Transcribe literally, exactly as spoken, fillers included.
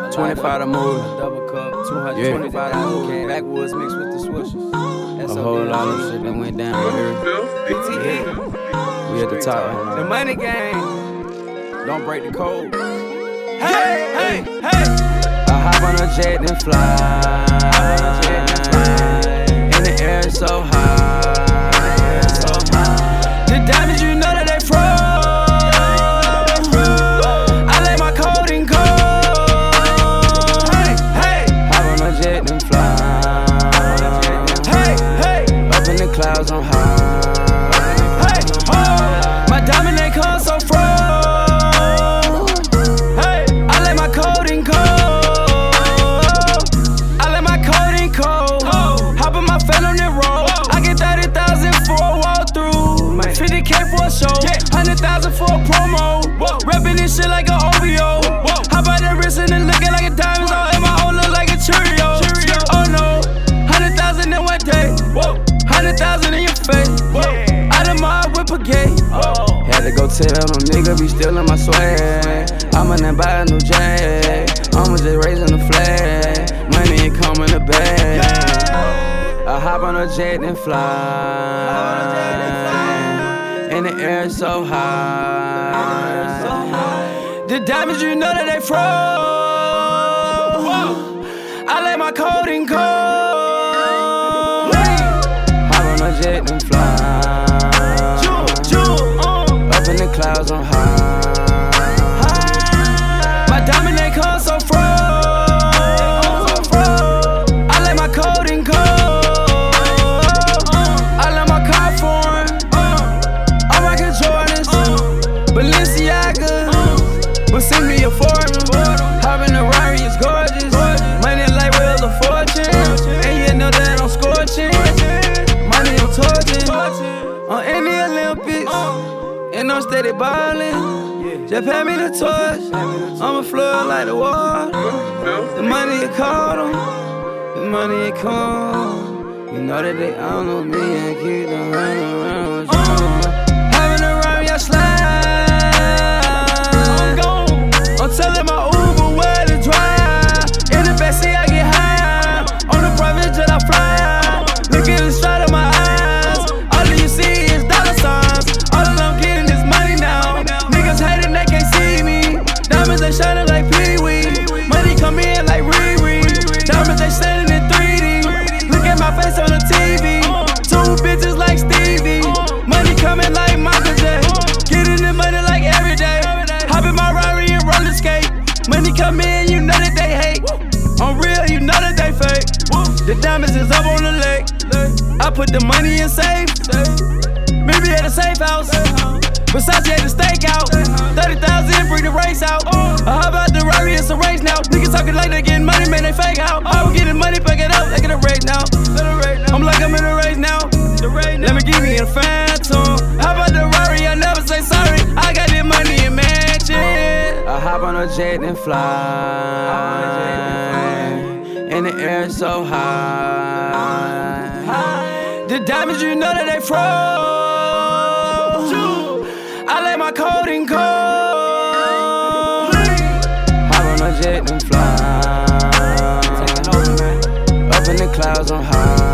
twenty-five to move. Double cup, two hundred twenty-five Yeah. to move. Backwoods mixed with the swishers. A whole lot of shit that went down here. P T E. We at the top right The now. money game. Don't break the code. Hey, hey, hey. I hop on a jet and fly. In the air so high. The diamonds, you know that they froze. I let my code in cold. Hey, hey. Hop on a jet and fly. Hey, hey. Up in the clouds on high. Hey, oh. My diamond they come so froze. Hey, I let my code in cold. I let my code in cold. Hop on my fan on the road. I get thirty thousand for a walkthrough. fifty K for a show. one hundred thousand for a promo. Rapping this shit like a O V O. How about that wrist and then looking like a diamond? All in my own look like a Cheerio. Oh no, one hundred thousand in one day. one hundred thousand in your face. Out of my whip a gate. Had to go tell them nigga be stealing my swag. I'ma not buy a new jag. I'ma just raising the flag. Money ain't come in the bag. I hop on a jet and fly. In the air so high. The diamonds, you know that they froze. I let my code in cold. Hop on a jet and fly. Up in the clouds on high. My diamond they come so froze. I let my code in cold. I let my car foreign. I'm rockin' Jordans, Balenciaga, but send me a foreigner. Hop in the Rari, it's gorgeous. Money like Wheel of Fortune, and you know that I'm scorching. Money I'm torching on any Olympics, and I'm steady ballin'. Just pay me the torch. I'ma flood like the water. The money it caught 'em, the money it come. You know that they all know me and keep them running around. Having a rhyme, I slide. I'm telling my Uber where to drive. In the backseat, I get high. On the private jet, I fly. Look at the side of my eyes. All you see is dollar signs. All that I'm getting is money now. Niggas hating, they can't see me. Diamonds, they shining like Pee-wee. Money come in like Riri. Diamonds, they shining in three D. Look at my face on the T V. Two bitches like Stevie. Money coming like Michael J. Getting the money like every day. Hop in my Rari and roller skate. Money come in, you know that they hate. I'm real, you know that they fake. The diamonds is up on the lake. I put the money in safe. Maybe at a safe house. Versace at the stakeout. thirty thousand, bring the race out. Uh, how about the Rari? It's a race now. Niggas talking like they getting money, man, they fake out. I'm getting money, pack it up, like in a race now. I'm like I'm in a race now. Let me give me a phantom. How about the Rari? I never say sorry. I got this money in mansion. I hop on a jet and fly. In the air so high. The diamonds, you know that they froze. I let my code in cold. Hop on a jet and fly. Up in the clouds on high.